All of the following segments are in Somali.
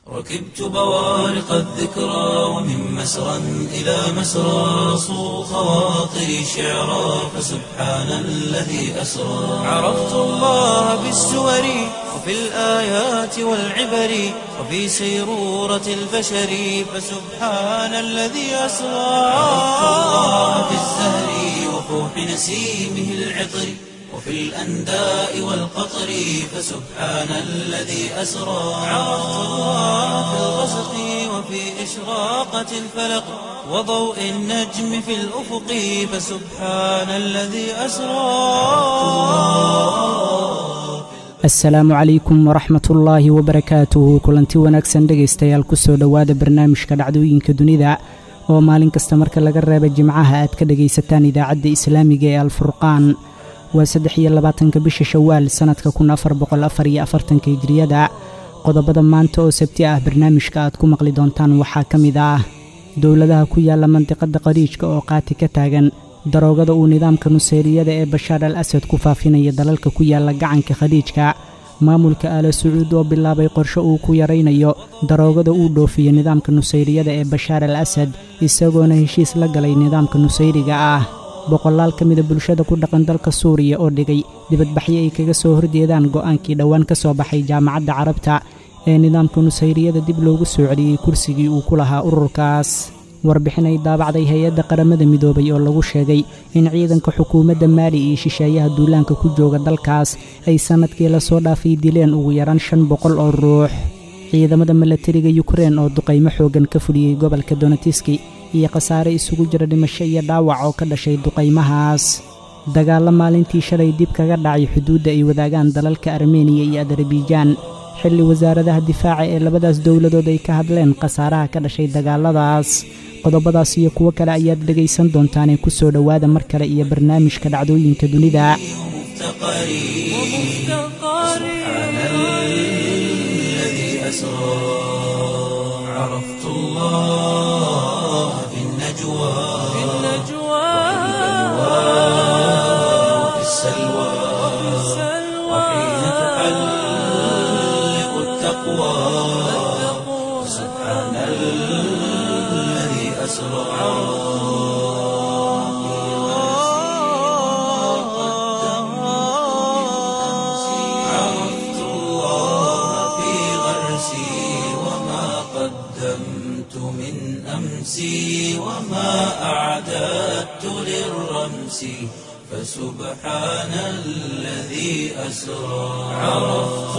ركبت بوارق الذكرى ومن مسرى إلى مسرى صو خواطري شعرا فسبحان الذي أسرى عرفت الله بالسور وفي الآيات والعبر وفي سيرورة البشر فسبحان الذي أسرى عرفت الله بالزهر وفوح نسيمه العطر وفي الأنداء والقطر فسبحان الذي أسرى عرفت الله في الغسق وفي إشراقة الفلق وضوء النجم في الأفق فسبحان الذي أسرى. السلام عليكم ورحمة الله وبركاته. kulanti wanaagsan dhegaystayaal ku soo dhawaada barnaamijka dhacdooyinka dunida oo maalin kasta marka laga reebo jimcaha aad ka dhagaysataan idaacadda islaamiga ee Al-Furqaan. waa 23 bisha Shawaal sanadka 1444 Hijriyada. qodobada maanta oo sabti ah barnaamijka aad ku maqli doontaan waxaa ka mid ah dawladaha ku yaala mantiqada qariijka oo qaati ka taagan daroogada uu nidaamka nuseyriyada ee Bashaar al-Asad ku faafinaya dalalka ku yaala gacanka khaliijka. maamulka Aala Sacuud oo bilaabay qorshe uu ku yareynayo daroogada uu dhoofiyo nidaamka nuseyriyada ee Bashaar al-Asad isagoona heshiis la galay nidaamka nuseyriga ah. boqolaal ka mid ah bulshada ku dhaqan dalka Suuriya oo dhigay dibadbaxyo ay kaga soo horjeedaan go'aankii dhawaan ka soo baxay jaamacadda Carabta ee nidaamka nuseyriyada dib loogu soo celiyay kursigii uu ku lahaa ururkaas. warbixin ay daabacday hay'adda qaramada midoobay oo lagu sheegay in ciidanka xukuumadda Maali iyo shisheeyaha duulaanka ku jooga dalkaas ay sanadkii la soo dhaafay dileen ugu yaraan 500 oo ruux. ciidamada milatariga Ukraine oo duqeymo xoogan ka fuliyay gobolka Donetsk iyo khasaare isugu jira dhimasho iyo dhaawac oo ka dhashay duqeymahaas. dagaal maalintii shalay dib kaga dhacay xuduudda ay wadaagaan dalalka Armenia iyo Azerbaijan xilli wasaaradaha difaaca ee labadaas dawladood ay ka hadleen khasaaraha ka dhashay dagaaladaas. qodobadaas iyo kuwo kale ayaad dhagaysan doontaan ku soo dhawaada mar kale iyo barnaamijka dhacdooyinka dunida. عرفت الله في النجوى وفي السلوى وحين تحلق التقوى سبحان الذي أسرى. عرفت الله في غرسي وما قدمت من أمسي وما أعددت للرمس فسبحان الذي أسرى. عرفت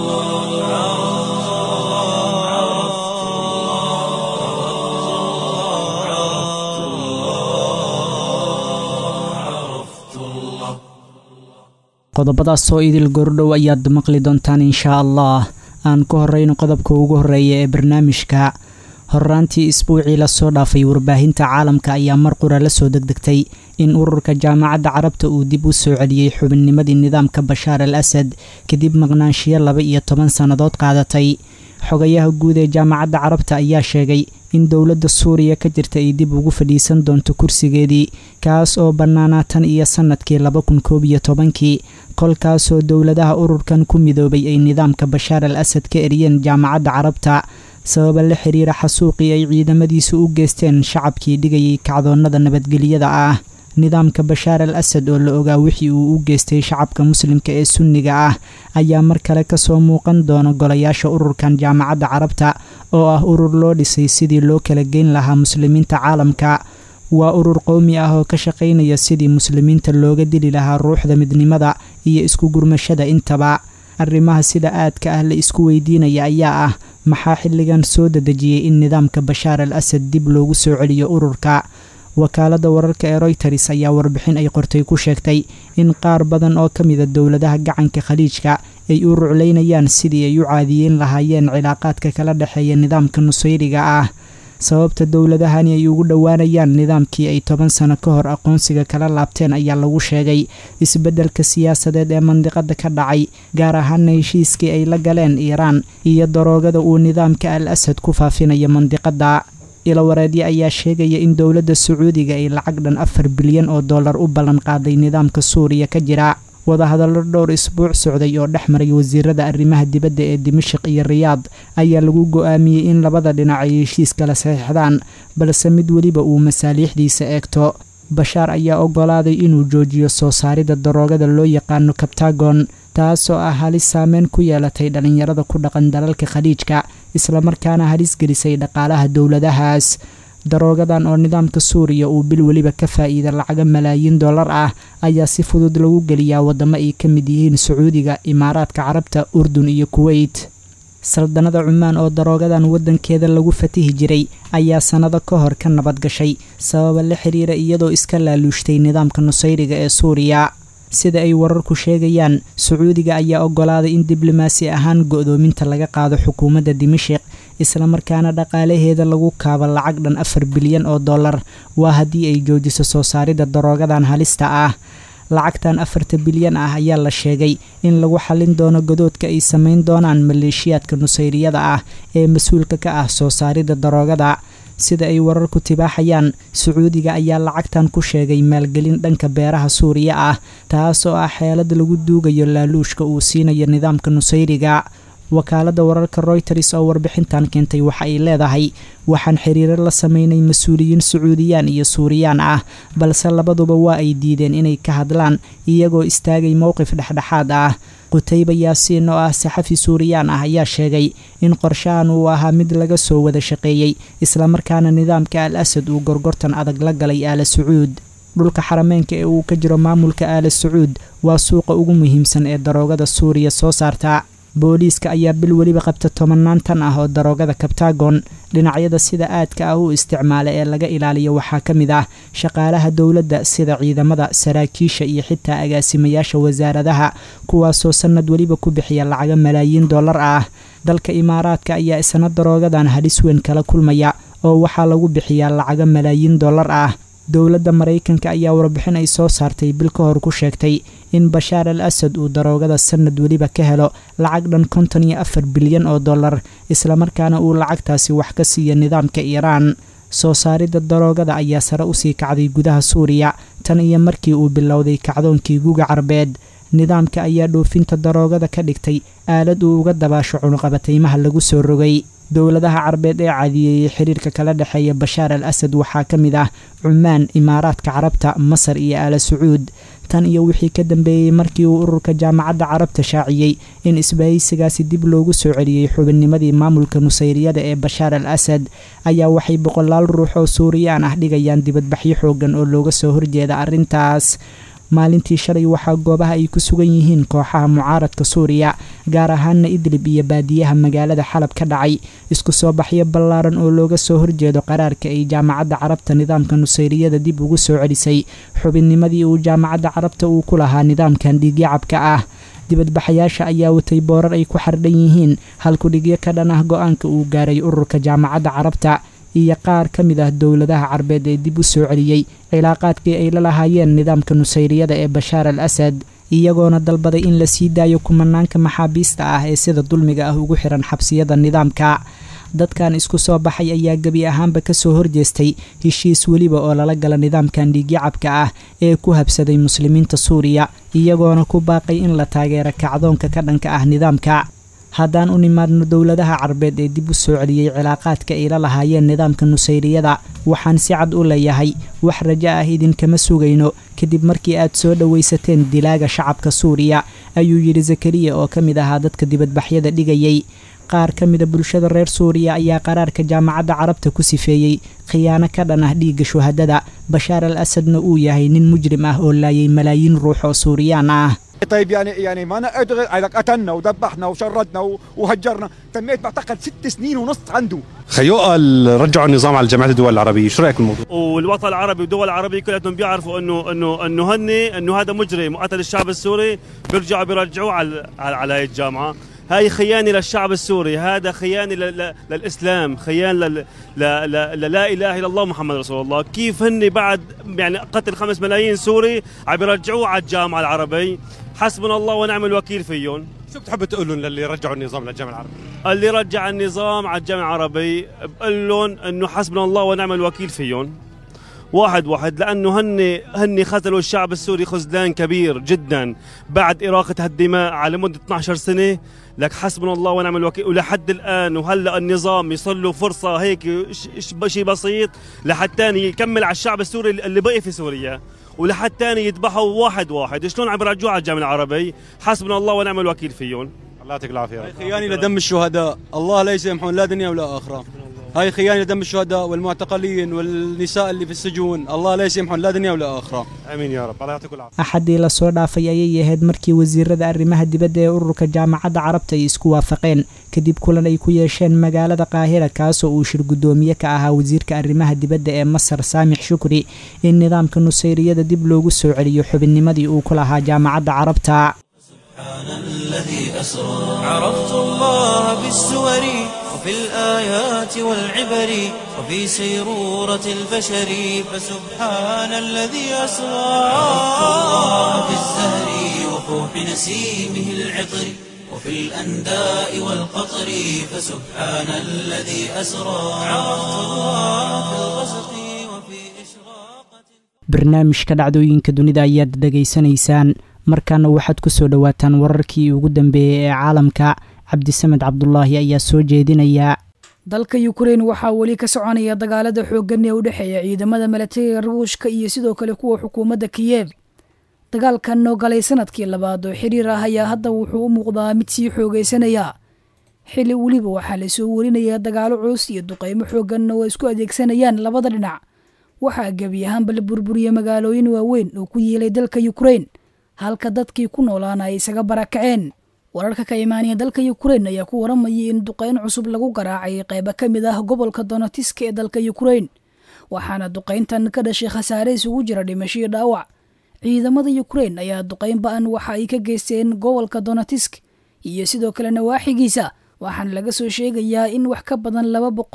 الله. qodobadaas oo idil gordhow ayaad maqli doontaan insha Allah. aan ku horeyno qodobka ugu horeeya ee barnaamijka. horraantii isbuucii la soo dhaafay warbaahinta caalamka ayaa mar qura la soo degdegtay in ururka jaamacadda Carabta uu dib u soo celiyay xubinnimadii nidaamka Bashaar al-Asad kadib maqnaanshiyo 12 sanadood qaadatay. xogayaha guud ee jaamacadda Carabta ayaa sheegay in dawladda Suuriya ka jirta ay dib ugu fadhiisan doonto kursigeedii kaas oo bannaanaatan iyo sanadkii 2011 kolkaasoo dawladaha ururkan ku midoobay ay nidaamka Bashaar al-Asad ka eriyeen jaamacadda Carabta sabab la xiriira xasuuqii ay ciidamadiisu u geysteen shacabkii dhigayay kacdoonnada nabadgelyada ah. nidaamka Bashaar al-Asad oo la ogaa wixii uu u geystay shacabka muslimka ee sunniga ah ayaa mar kale ka soo muuqan doona golayaasha ururkan jaamacadda Carabta oo ah urur loo dhisay sidii loo kala geyn lahaa muslimiinta caalamka. waa urur qowmi ah oo ka shaqeynaya sidii muslimiinta looga dili lahaa ruuxda midnimada iyo isku gurmashada intaba. arrimaha sida aadka ah la isku weydiinaya ayaa ah maxaa xilligan soo dadajiyay in nidaamka Bashaar al-Asad dib loogu soo celiyo ururka. wakaaladda wararka ee Reuters ayaa warbixin ay qortay ku sheegtay in qaar badan oo ka mid ah dawladaha gacanka khaliijka ay u rucleynayaan sidii ay u caadiyeyn lahaayeen cilaaqaadka kala dhaxeeya nidaamka nuseyriga ah. sababta dawladahani ay ugu dhowaanayaan nidaamkii ay 10 sano ka hor aqoonsiga kala laabteen ayaa lagu sheegay isbeddelka siyaasadeed ee mandiqada ka dhacay, gaar ahaan heshiiskii ay la galeen Iiraan iyo daroogada uu nidaamka al-Asad ku faafinayo mandiqada. ila wareedyo ayaa sheegaya in dawladda Sacuudiga ay lacag dhan $4 bilyan u ballan qaaday nidaamka Suuriya ka jira, wadahadallo dhowr isbuuc socday oo dhex maray wasiirada arrimaha dibadda ee dimashik iyo riyaad ayaa lagu go'aamiyey in labada dhinac ay heshiis kala saxiixdaan balse mid weliba uu masaaliixdiisa eegto bashaar ayaa oggolaaday inuu joojiyo soo saaridda daroogada loo yaqaano kabtagon taasoo ah halis saameyn ku yeelatay dhallinyarada ku dhaqan dalalka khaliijka islamarkaana halis gelisay dhaqaalaha dowladahaas daroogadan oo nidaamka suuriya uu bil weliba ka faa'iida lacaga malaayiin dollar ah ayaa si fudud lagu geliyaa waddamo ay ka mid yihiin sacuudiga imaaraadka carabta urdun iyo kuweyt saldanada cumaan oo daroogadan waddankeeda lagu fatihi jiray ayaa sannado ka hor ka nabad gashay sababa la xiriira iyadoo iska laaluushtay nidaamka nusayriga ee suuriya sida ay wararku sheegayaan sacuudiga ayaa oggolaaday in diblomaasi ahaan go'doominta laga qaado xukuumadda dimashik islamarkaana dhaqaalaheeda lagu kaabo lacag dhan 4 bilyan oo dollar waa haddii ay joojiso soo saaridda daroogadan halista ah lacagtan 4 bilyan ah ayaa la sheegay in lagu xallin doono godoodka ay samayn doonaan maleeshiyaadka nusayriyada ah ee mas-uulka ka ah soo saaridda daroogada sida ay wararku tibaaxayaan sacuudiga ayaa lacagtan ku sheegay maalgelin dhanka beeraha suuriya ah taasoo ah xeelad lagu duugayo laaluushka uu siinayo nidaamka nusayriga wakaaladda wararka Reuters oo warbixintan keentay waxa ay leedahay waxaan xiriiro la sameynay mas'uuliyiin Sacuudiyaan iyo Suuriyaan ah balse labaduba waa ay diideen inay ka hadlaan iyagoo istaagay mowqif dhexdhexaad ah Qutayba Yaasiin oo ah saxafi Suuriyaan ah ayaa sheegay in qorshahan uu ahaa mid laga soo wada shaqeeyay isla markaana nidaamka Al-Asad uu gorgortan adag la galay Aal Sacuud dhulka xarameynka ee uu ka jiro maamulka Aal Sacuud waa suuqa ugu muhiimsan ee daroogada Suuriya soo saarta booliiska ayaa bil waliba qabta 10 tan ah oo daroogada kabtagon dhinacyada sida aadka ah u isticmaala ee laga ilaaliyo waxaa ka mid ah shaqaalaha dawladda sida ciidamada saraakiisha iyo xitaa agaasimayaasha wasaaradaha kuwaasoo sanad waliba ku bixiya lacag malaayiin dollar ah dalka Imaaraadka ayaa isna daroogadan halis weyn kala kulmaya oo waxaa lagu bixiyaa lacag malaayiin dollar ah dowladda Mareykanka ayaa warbixin ay soo saartay bil ka hor ku sheegtay in Bashaar al-Asad uu daroogada sanad waliba ka helo lacag dhan 54 bilyan oo dollar isla markaana uu lacagtaasi wax ka siiyo nidaamka Iiraan soo saaridda daroogada ayaa sare u sii kacday gudaha Suuriya tan iyo markii uu bilowday kacdoonkii guga Carbeed nidaamka ayaa dhoofinta daroogada ka dhigtay aalad uu uga dabaasho cunqabataymaha lagu soo rogay dowladaha Carbeed ee caadiyay xiriirka kala dhaxeeya Bashaar al-Asad waxaa ka mid ah Cumaan, Imaaraadka Carabta, Masar iyo Aal Sacuud tan iyo wixii ka dambeeyay markii uu ururka jaamacadda Carabta shaaciyay in isbahaysigaasi dib loogu soo celiyay xubinnimadii maamulka nusayriyada ee Bashaar al-Asad ayaa waxay boqolaal ruux oo Suuriyaan ah dhigayaan dibadbaxyo xoogan oo looga soo horjeeda arrintaas maalintii shalay waxaa goobaha ay ku sugan yihiin kooxaha mucaaradka Suuriya gaar ahaan Idlib iyo baadiyaha magaalada Xalab ka dhacay isku soo baxyo ballaaran oo looga soo horjeedo qaraarka ay jaamacadda Carabta nidaamka nusayriyada dib ugu soo celisay xubinnimadii uu jaamacadda Carabta uu ku lahaa nidaamkan dhiigyacabka ah dibadbaxayaasha ayaa watay boorar ay ku xardhan yihiin halku dhigyo ka dhan ah go'aanka uu gaaray ururka jaamacadda Carabta iyo qaar ka mid ah dowladaha Carbeed ee dib u soo celiyay cilaaqaadkii ay la lahaayeen nidaamka nusayriyada ee Bashaar al-Asad iyagoona dalbaday in la sii daayo kumanaanka maxaabiista ah ee sida dulmiga ah ugu xiran xabsiyada nidaamka dadkan isku soo baxay ayaa gabi ahaanba ka soo horjeestay heshiis waliba oo lala gala nidaamkan dhiigyacabka ah ee ku habsaday muslimiinta Suuriya iyagoona ku baaqay in la taageero kacdoonka ka dhanka ah nidaamka haddaan u nimaadno dowladaha Carbeed ee dib u soo celiyay cilaaqaadka ay la lahaayeen nidaamka nusayriyada waxaan si cad u leeyahay wax rajo ah idinkama sugayno kadib markii aad soo dhawaysateen dilaaga shacabka Suuriya ayuu yiri Zakariya oo ka mid ahaa dadka dibadbaxyada dhigayay qaar ka mid ah bulshada reer Suuriya ayaa qaraarka jaamacadda Carabta ku sifeeyay khiyaano ka dhan ah dhiigga shuhadada Bashaar al-Asadna uu yahay nin mujrim ah oo laayay malaayiin ruux oo Suuriyaan ah طيب يعني ما انا قادر قتلنا وذبحنا وشردنا وهجرنا تميت بعتقل 6 سنين ونص عنده خيو قال رجعوا النظام على جامعة الدول العربية شو رايك بالموضوع والوطن العربي والدول العربية كلهم بيعرفوا انه انه هذا مجرم وقتل الشعب السوري بيرجعوه على هاي الجامعة هاي خيانة للشعب السوري هذا خيانة للإسلام خيانة لا إله إلا الله محمد رسول الله كيف هن بعد يعني قتل 5 ملايين سوري عم بيرجعوه على الجامعة العربية حسبنا الله ونعم الوكيل فيهم شو بتحب تقول لهم للي رجعوا النظام للجامعة العربية اللي رجع النظام على الجامعة العربية بقول لهم انه حسبنا الله ونعم الوكيل فيهم واحد لأنه هن خذلوا الشعب السوري خذلان كبير جدا بعد إراقة الدماء على مدة 12 سنة. لك حسبنا الله ونعم الوكيل. ولحد الآن وهلأ النظام يصل له فرصة هيك شيء بسيط لحتى يكمل على الشعب السوري اللي بقي في سوريا، ولحتى يذبحوا واحد. شلون عم يرجعوا على الجامعة العربي؟ حسبنا الله ونعم الوكيل فيهم. الله يعطيك العافيه. هاي خيانة لدم الشهداء، الله لا يسامحون لا دنيا ولا آخرة. هاي خيانة لدم الشهداء والمعتقلين والنساء اللي في السجون، الله لا يسامحون لا دنيا ولا آخرة. امين يا رب. الله يعطيك العافيه. axadii la soo dhaafay ayay ahayd markii wasiirada arrimaha dibadda ee ururka jaamacadda carabta ay isku waafaqeen kadib kulan ay ku yeesheen magaalada qaahira kaasoo uu shir gudoomiye ka ahaa wasiirka arrimaha dibadda ee Masar Saamix Shukri in nidaamka nusayriyada dib loogu soo celiyo xubinnimadii uu ku lahaa jaamacadda carabta. سبحان الذي أسرى عرفت الله بالسور وفي الآيات والعبر وفي سيرورة البشر فسبحان الذي أسرى عرفت الله بالزهر وفوح نسيمه العطر وفي الأنداء والقطر فسبحان الذي أسرى عرفت الله في الغسق وفي إشراقة. barnaamijka dhacdooyinka dunida ayaad dhageysanaysaan. markaana waxaad ku soo dhawaataan wararkii ugu dambeeyay ee caalamka. cabdisamed cabdulaahi ayaa soo jeedinaya. dalka Ukraine waxaa weli ka soconaya dagaalada xooggan ee u dhaxeeya ciidamada militariga Ruushka iyo sidoo kale kuwa xukuumadda Kiev. dagaalkan oo galay sanadkii labaad oo xiriir ah ayaa hadda wuxuu u muuqdaa mid sii xoogaysanaya. xilli weliba waxaa la soo warinayaa dagaalo culus iyo duqeymo xooggan oo isku adeegsanayaan labada dhinac. waxaa gebi ahaanba la burburiyay magaalooyin waaweyn oo ku yeelay dalka Ukraine, halka dadkii ku noolaana ay isaga barakaceen. wararka ka imaanaya dalka Ukraine ayaa ku waramayay in duqeyn cusub lagu garaacay qayb ka mid ah gobolka Donetsk ee dalka Ukraine, waxaana duqeyntan ka dhashay khasaare isugu jira dhimasho iyo dhaawac. ciidamada Ukraine ayaa duqeyn ba'an waxa ay ka geysteen gobolka Donetsk iyo sidoo kale nawaaxigiisa, waxaana laga soo sheegayaa in wax ka badan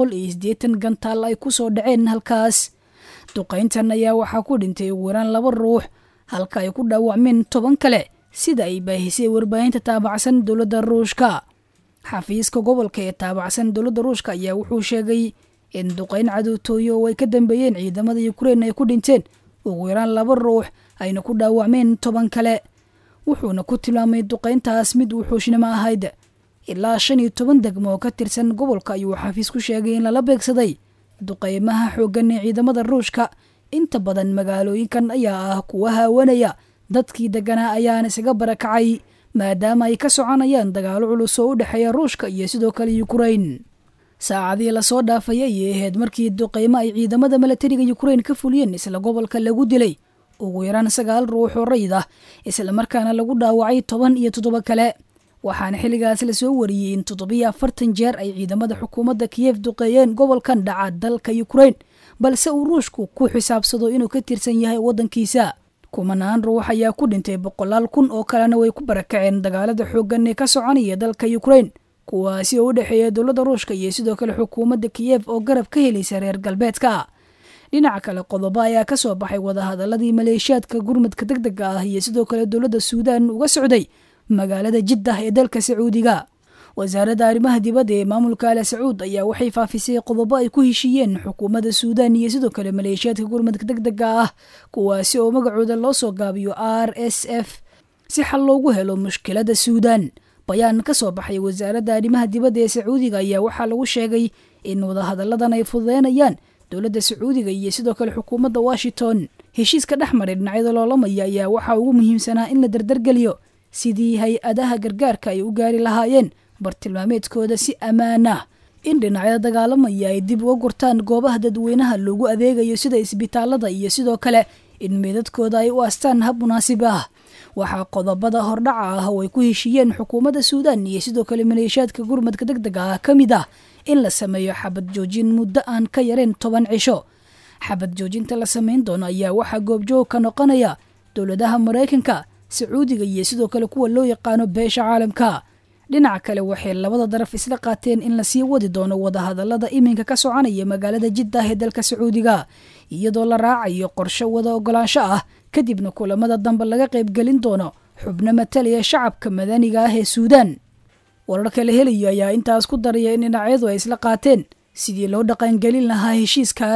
280 gantaal ay ku soo dhaceen halkaas. duqeyntan ayaa waxaa ku dhintay ugu yaraan 2 ruux, halka ay ku dhaawacmeen 10 kale, sida ay baahisay warbaahinta taabacsan dowladda Ruushka. xafiiska gobolka ee taabacsan dowladda Ruushka ayaa wuxuu sheegay in duqeyn cadowtooyo oo ay ka dambeeyeen ciidamada Ukraine ay ku dhinteen ugu yaraan 2 ruux ayna ku dhaawacmeen 10 kale. wuxuuna ku tilmaamay duqeyntaas mid wuxuushnimo ahayd. ilaa 15 degmo oo ka tirsan gobolka ayuu xafiisku sheegay in lala beegsaday duqeymaha xooggan ee ciidamada Ruushka. inta badan magaalooyinkan ayaa ah kuwa haawanaya, dadkii deganaa ayaana isaga barakacay maadaama ay ka soconayaan dagaalo culus oo u dhexeeya Ruushka iyo sidoo kale Ukraine. saacadii la soo dhaafay ayay ahayd markii duqeymo ay ciidamada militariga Ukraine ka fuliyeen isla gobolka lagu dilay ugu yaraan 9 ruux oo rayid ah, isla markaana lagu dhaawacay 17 kale. waxaana xilligaas la soo wariyay in 47 jeer ay ciidamada xukuumadda Kiev duqeeyeen gobolkan dhaca dalka Ukraine, balse uu Ruushku ku xisaabsado inuu ka tirsan yahay wadankiisa. kumanaan ruux ayaa ku dhintay 100,000 oo kalena way ku barakaceen dagaalada xooggan ee ka soconaya dalka Ukraine, kuwaasi oo u dhexeeya dowladda Ruushka iyo sidoo kale xukuumadda Kiev oo garab ka helaysa reer galbeedka. dhinaca kale qodobo ayaa ka soo baxay wadahadaladii maleeshiyaadka gurmadka degdega ah iyo sidoo kale dowladda Suudaan uga socday magaalada Jiddah ee dalka Sacuudiga. wasaaradda arrimaha dibadda ee maamulka Al Sacuud ayaa waxay faafisay qodobo ay ku heshiiyeen xukuumadda Suudaan iyo sidoo kale maleeshiyaadka gurmadka degdega ah, kuwaasi oo magacooda loo soo gaabiyo RSF, si xal loogu helo mushkilada Suudaan. bayaan ka soo baxay wasaaradda arrimaha dibadda ee Sacuudiga ayaa waxaa lagu sheegay in wadahadalladan ay fududeynayaan dowladda Sacuudiga iyo sidoo kale xukuumadda Washington. heshiiska dhexmaray dhinacyada loolamaya ayaa waxaa ugu muhiimsanaa in la dardargeliyo sidii hay-adaha gargaarka ay u gaari lahaayeen bartilmaameedkooda si ammaan ah, in dhinacyada dagaalamaya ay dib uga gurtaan goobaha dadweynaha loogu adeegayo sida isbitaalada iyo sidoo kale in meedadkooda ay u astaan hab munaasib ah. waxaa qodobada hordhaca ah oo ay ku heshiiyeen xukuumadda Suudaan iyo sidoo kale maleeshiyaadka gurmadka degdega ah ka mid ah in la sameeyo xabad joojin muddo aan ka yareen 10 cisho. xabad joojinta la sameyn doono ayaa waxaa goobjoog ka noqonaya dowladaha Mareykanka, Sacuudiga iyo sidoo kale kuwa loo yaqaano beesha caalamka. dhinaca kale waxay labada daraf isla qaateen in la sii wadi doono wadahadallada iminka ka soconaya magaalada Jiddah ee dalka Sacuudiga, iyadoo la raacayo qorshe wada ogolaansho ah, kadibna kulamada dambe laga qayb gelin doono xubno matalaya shacabka madaniga ah ee Suudaan. wararka la helayo ayaa intaas ku daraya in dhinacyadu ay isla qaateen sidii loo dhaqan gelin lahaa heshiiskaas,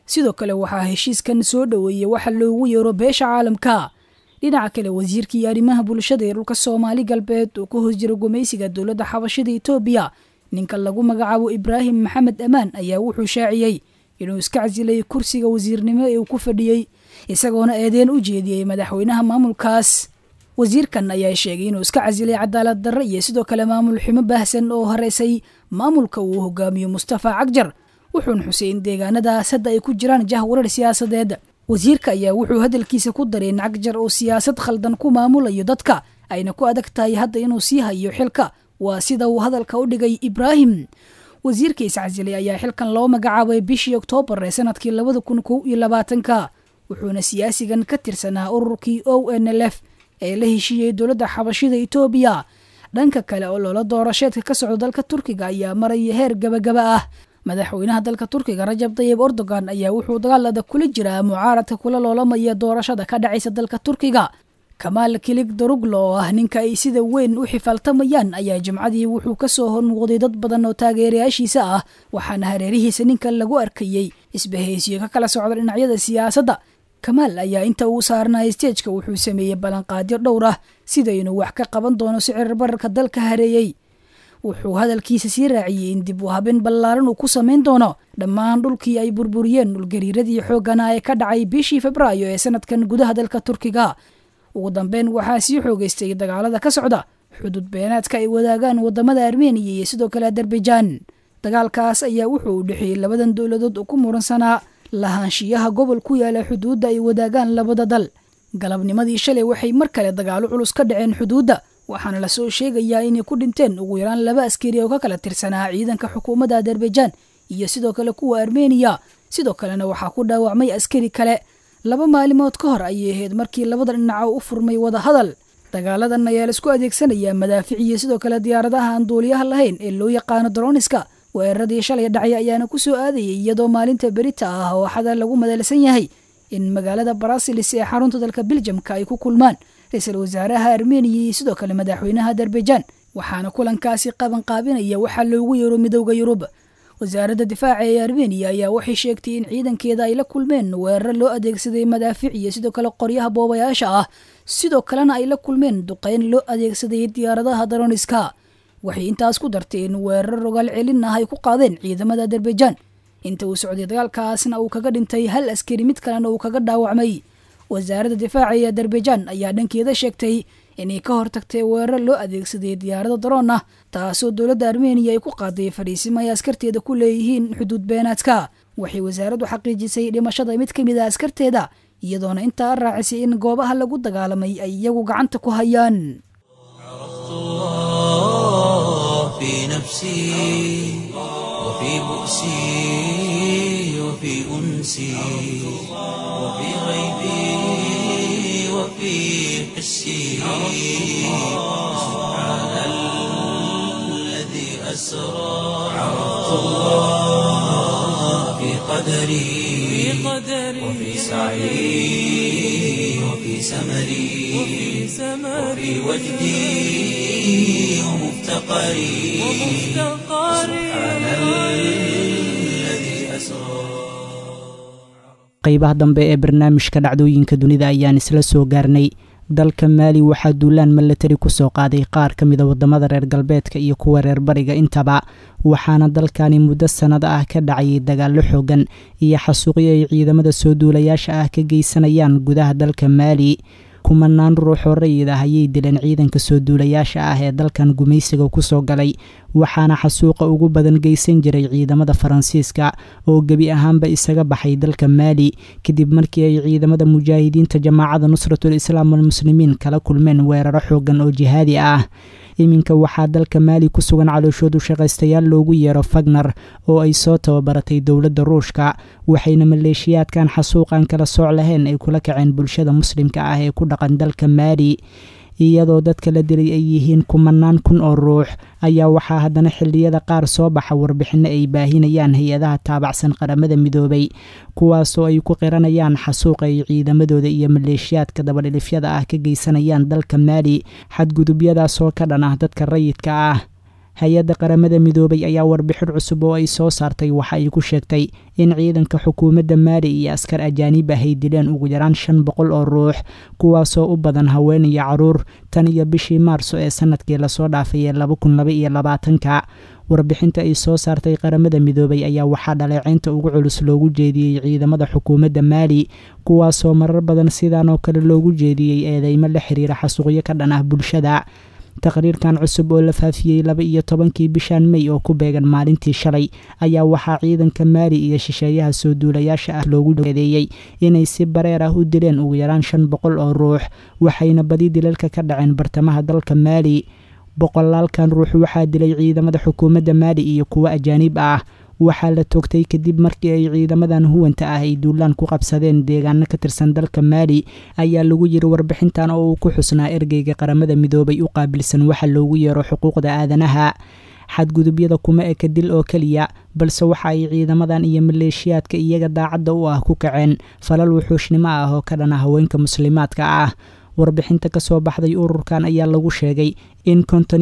sidoo kale waxaa heshiiskan soo dhoweeyey waxa loogu yeero beesha caalamka. dhinaca kale wasiirkii arrimaha bulshada ee dhulka Soomaali galbeed oo ku hoos jira gumaysiga dowladda xabashida Itoobiya ninka lagu magacaabo Ibraahim Maxamed Amaan ayaa wuxuu shaaciyey inuu iska casilay kursiga wasiirnimo ee uu ku fadhiyey isagoona eedeyn u jeediyey madaxweynaha maamulkaas. wasiirkan ayaa sheegay inuu iska casilay cadaalad darro iyo sidoo kale maamul xumo baahsan oo horeysay maamulka uu hogaamiyo Mustafa Cagjar wuxuuna xusay in deegaanadaas hadda ay ku jiraan jahwareer siyaasadeed. wasiirka ayaa wuxuu hadalkiisa ku daray in Cagjar oo siyaasad khaldan ku maamulayo dadka ayna ku adag tahay hadda inuu sii hayo xilka, waa sida uu hadalka u dhigay Ibraahim. wasiirka iscasilay ayaa xilkan loo magacaabay bishii Oktoobar ee sanadkii 2021 wuxuuna siyaasigan ka tirsanaa ururkii ONLF ee la heshiiyey dowladda xabashida Itoobiya. dhanka kale oo loola doorasheedka ka socda dalka Turkiga ayaa maraya heer gabagaba ah. madaxweynaha dalka Turkiga Rajab Tayyip Erdogan ayaa wuxuu dagaal adag kula jiraa mucaaradka kula loolamaya doorashada ka dhacaysa dalka Turkiga. Kamal Kılıçdaroğlu oo ah ninka ay sida weyn u xifaaltamayaan ayaa jimcadii wuxuu ka soo hormuuqday dad badan oo taageerayaashiisa ah waxaana hareerihiisa ninka lagu arkayay isbahaysiyo ka kala socda dhinacyada siyaasadda. Kamal ayaa inta uu saarnaa stage-ka wuxuu sameeyay ballanqaadyo dhowr ah sida inuu wax ka qaban doono sicir bararka dalka hareeyay. wuxuu hadalkiisa sii raaciyey in dib u habeen ballaaran uu ku samayn doono dhammaan dhulkii ay burburiyeen dhulgariiradii xoogganaa ee ka dhacay bishii Febraayo ee sanadkan gudaha dalka Turkiga. ugu dambeyn waxaa sii xoogaystay dagaalada ka socda xuduud beenaadka ay wadaagaan wadamada Armenia iyo sidoo kale Azerbaijan. dagaalkaas ayaa wuxuu u dhexeeyay labadan dowladood oo ku muransanaa lahaanshiyaha gobol ku yaala xuduudda ay wadaagaan labada dal. galabnimadii shalay waxay mar kale dagaalo culus ka dhaceen xuduudda waxaana la soo sheegayaa inay ku dhinteen ugu yaraan 2 askari oo ka kala tirsanaa ciidanka xukuumadda Azerbaijan iyo sidoo kale kuwa Armenia. sidoo kalena waxaa ku dhaawacmay askari kale. 2 maalmood ka hor ayay ahayd markii labada dhinac u furmay wada hadal. dagaaladan ayaa la isku adeegsanayaa madaafiic iyo sidoo kale diyaaradaha aan duuliyaha lahayn ee loo yaqaan droniska. weeraradii shalay dhacay ayaana ku soo aadayay iyadoo maalinta berita ah oo xada lagu madalsan yahay in magaalada Brussels ee xarunta dalka Belgiumka ay ku kulmaan ra'iisul wasaaraha Armenia iyo sidoo kale madaxweynaha Azerbaijan waxaana kulankaasi qaban qaabinaya waxa loogu yeero midowga Yurub. wasaaradda difaaca ee Armenia ayaa waxay sheegtay in ciidankeeda ay la kulmeen weerar loo adeegsaday madaafiic iyo sidoo kale qoryaha boobayaasha ah sidoo kalena ay la kulmeen duqeyn loo adeegsaday diyaaradaha droniska. waxay intaas ku dartay in weerar rogaal celin ah ay ku qaadeen ciidamada Azerbaijan inta uu socday dagaalkaasna uu kaga dhintay 1 askari mid kalena uu kaga dhaawacmay. wasaaradda difaaca ee Azerbaijan ayaa dhankeeda sheegtay inay ka hortagtay weerar loo adeegsaday diyaarado drone ah taasoo dowladda Armenia ay ku qaaday fariisimo ay askarteeda ku leeyihiin xuduud beenaadka. waxay wasaaraddu xaqiijisay dhimashada mid ka mid ah askarteeda iyadoona intaa raacisay in goobaha lagu dagaalamay ay iyagu gacanta ku hayaan. في نفسي وفي بؤسي وفي أنسي وفي غيبي وفي حسي سبحان الذي أسرى عرفت الله في قدري وفي سعي وفي سمري وفي وجدي ومفتقري سبحان الذي أسرى. qaybaha dambe ee barnaamijka dhacdooyinka dunida ayaan isla soo gaarnay. dalka Maali waxaa duulaan military ku soo qaaday qaar ka mid ah wadamada reer galbeedka iyo kuwa reer bariga intaba waxaana dalkani muddo sanad ah ka dhacay dagaalo xoogan iyo xasuuqyo ay ciidamada soo duulayaasha ah ka geysanayaan gudaha dalka Maali. kumanaan ruux oo rayid ah ayay dileen ciidanka soo duulayaasha ah ee dalkan gumaysiga ku soo galay waxaana xasuuqa ugu badan geysan jiray ciidamada Faransiiska oo gabi ahaanba isaga baxay dalka Maali kadib markii ay ciidamada mujaahidiinta jamaacada Nusratul Islaam wal Muslimiin kala kulmeen weeraro xoogan oo jihaadi ah. iminka waxaa dalka Maali ku sugan calooshoodu shaqaystayaal loogu yeero Wagner oo ay soo tababaratay dowladda Ruushka waxayna maleeshiyaadkan xasuuqan kala sooc lahayn ay kula kaceen bulshada muslimka ah ee ku dhaqan dalka Maali. iyadoo dadka la dilay ay yihiin kumanaan kun oo ruux ayaa waxaa haddana xilliyada qaar soo baxa warbixino ay baahinayaan hay-adaha taabacsan qaramada midoobay kuwaasoo ay ku qiranayaan xasuuqa ay ciidamadooda iyo maleeshiyaadka dabadhilifyada ah ka geysanayaan dalka Maali xadgudubyadaasoo ka dhan ah dadka rayidka ah. hay-adda qaramada midoobay ayaa warbixin cusub oo ay soo saartay waxa ay ku sheegtay in ciidanka xukuumadda maali iyo askar ajaanib ah ay dileen ugu yaraan 500 oo ruux kuwaasoo u badan haween iyo caruur tan iyo bishii maarso ee sanadkii lasoo dhaafay 2022 warbixinta ay soo saartay qaramada midoobay ayaa waxaa dhaleeceynta ugu culus loogu jeediyey ciidamada xukuumadda maali kuwaasoo marar badan sidaan oo kale loogu jeediyey eedeymo la xiriira xasuuqyo ka dhan ah bulshada taqriirkan cusub oo la faafiyey 12 bishan May oo ku beegan maalintii shalay ayaa waxaa ciidanka maali iyo shisheeyaha soo duulayaasha ah loogu eedeeyay inay si bareer ah u dileen ugu yaraan 500 oo ruux waxayna badi dilalka ka dhaceen bartamaha dalka maali boqolaalkan ruux waxaa dilay ciidamada xukuumadda maali iyo kuwa ajaanib ah waxaa la toogtay kadib markii ay ciidamadan huwanta ah ay duulaan ku qabsadeen deegaano ka tirsan dalka maali ayaa lagu yiri warbixintan oo uu ku xusnaa ergeyga qaramada midoobay u qaabilsan waxa loogu yeero xuquuqda aadanaha xadgudubyada kuma eka dil oo kaliya balse waxa ay ciidamadan iyo maleeshiyaadka iyaga daacadda u ah ku kaceen falal wuxuushnimo ah oo ka dhana haweenka muslimaadka ah warbixinta ka soo baxday ururkan ayaa lagu sheegay in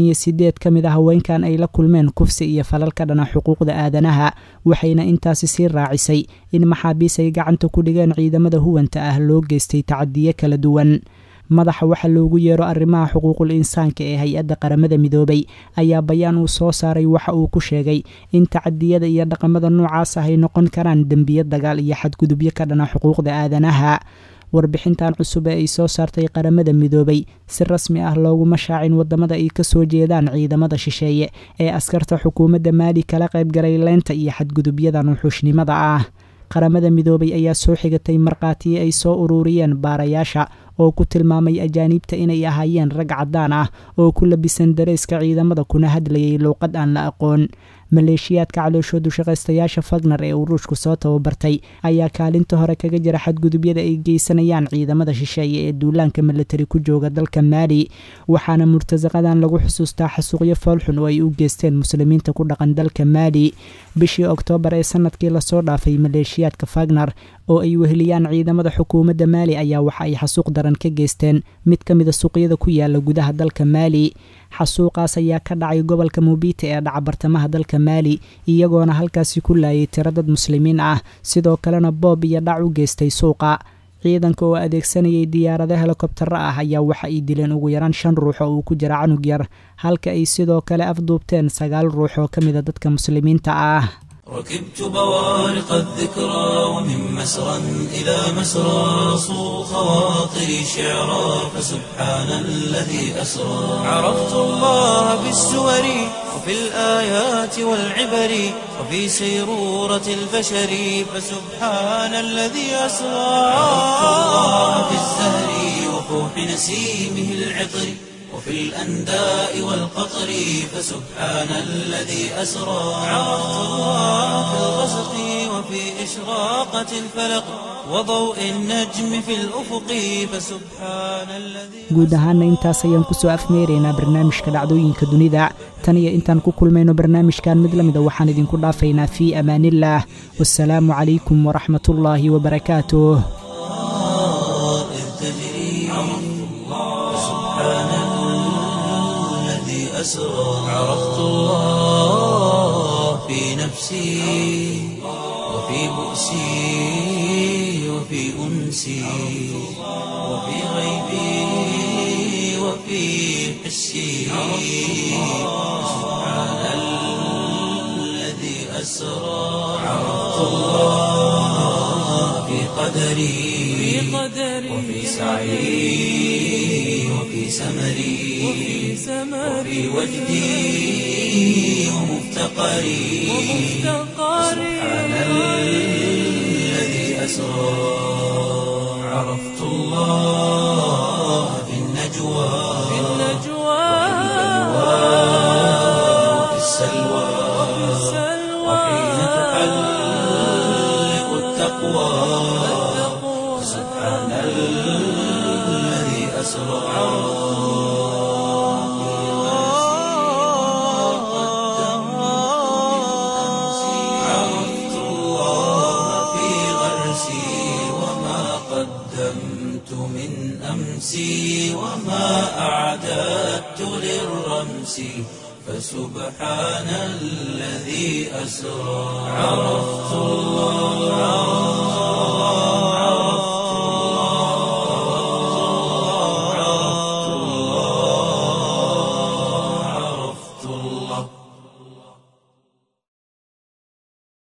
58 ka mid ah haweenkan ay la kulmeen kufsi iyo falal ka dhana xuquuqda aadanaha waxayna intaasi sii raacisay in maxaabiis ay gacanta ku dhigeen ciidamada huwanta ah loo geystay tacadiye kala duwan madaxa waxa loogu yeero arrimaha xuquuqul insaanka ee hay-adda qaramada midoobay ayaa bayaan uu soo saaray waxa uu ku sheegay in tacadiyada iyo dhaqamada noocaas ah ay noqon karaan dembiyo dagaal iyo xadgudubyo ka dhana xuquuqda aadanaha warbixintan cusub ee ay soo saartay qaramada midoobay si rasmi ah looguma shaacin wadamada ay ka soo jeedaan ciidamada shisheeye ee askarta xukuumadda maali kala qayb galay leenta iyo xadgudubyadan wuxuushnimada ah qaramada midoobay ayaa soo xigatay marqaatiye ay soo ururiyeen baarayaasha oo ku tilmaamay ajaanibta inay ahaayeen rag cadaan ah oo ku labisan dareyska ciidamada kuna hadlayay luuqad aan la aqoon maleeshiyaadka calooshoodu shaqaystayaasha Wagner ee Ruushku soo tababartay ayaa kaalinta hore kaga jira xadgudubyada ay geysanayaan ciidamada shisheeye ee duulaanka military ku jooga dalka Maali waxaana murtazaqadan lagu xusuustaa xasuuqyo foolxun oo ay u geysteen muslimiinta ku dhaqan dalka Maali bishii Oktoobar ee sanadkii la soo dhaafay maleeshiyaadka Wagner oo ay weheliyaan ciidamada xukuumadda Maali ayaa waxa ay xasuuq daran ka geysteen mid ka mid ah suuqyada ku yaala gudaha dalka Maali xasuuqaas ayaa ka dhacay gobolka Mobite ee dhaca bartamaha dalka Maali iyagoona halkaasi ku laayay tiradad muslimiin ah sidoo kalena boob iyo dhac u geystay suuqa ciidanka oo adeegsanayay diyaarado helikobtar ah ayaa waxa ay dileen ugu yaraan 5 ruux oo uu ku jira canug yar halka ay sidoo kale afduubteen 9 ruux oo kamid ah dadka muslimiinta ah ركبت بوارق الذكرى ومن مسرى إلى مسرى صو خواطري شعرا فسبحان الذي أسرى عرفت الله بالسور وفي الآيات والعبر وفي سيرورة البشر فسبحان الذي أسرى عرفت الله بالزهر وفوح نسيمه العطر وفي الأنداء والقطر فسبحان الذي أسرى عرفت الله في الغسق وفي إشراقة الفلق وضوء النجم في الأفق فسبحان الذي guud ahaana intaas ayaan ku soo afmeeraynaa barnaamijka dhacdooyinka dunida tan iyo intaan ku kulmayno barnaamijkan mid lamida waxaan idinku dhaafaynaa fi amaanillah wassalaamu calaykum waraxmatullaahi wabarakaatuh عرفت الله في نفسي وفي بؤسي وفي أنسي وفي غيبي وفي حسي سبحان الذي أسرى عرفت الله في قدري وفي سعي وفي سمري وفي وجدي ومفتقري سبحان الذي أسرى عرفت الله في النجوى وفي السلوى وحين تحلق التقوى سبحان الذي أسرى عرفت الله في غرسي وما قدمت من أمسي وما أعددت للرمس فسبحان الذي أسرى عرفت الله